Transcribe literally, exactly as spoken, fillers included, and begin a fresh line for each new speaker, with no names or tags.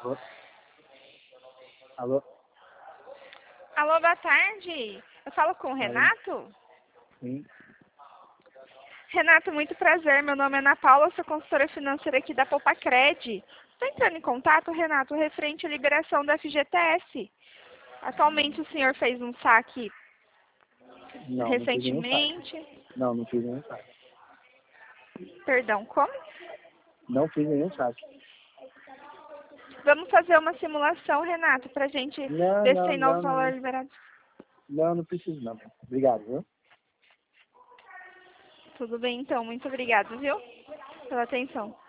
Alô? Alô?
Alô, boa tarde. Eu falo com o Renato?
Sim.
Renato, muito prazer. Meu nome é Ana Paula, sou consultora financeira aqui da Popacred. Estou entrando em contato, Renato, referente à liberação da F G T S. Atualmente o senhor fez um saque
Não, não fiz nenhum saque.
recentemente.
Não, não fiz nenhum saque.
Perdão, como?
Não fiz nenhum saque.
Vamos fazer uma simulação, Renato, para a gente
Não,
ver se
não,
tem novo
não,
valor
não.
liberado.
Não, não preciso não. Obrigado, viu?
Tudo bem, então. Muito obrigado, viu? Pela atenção.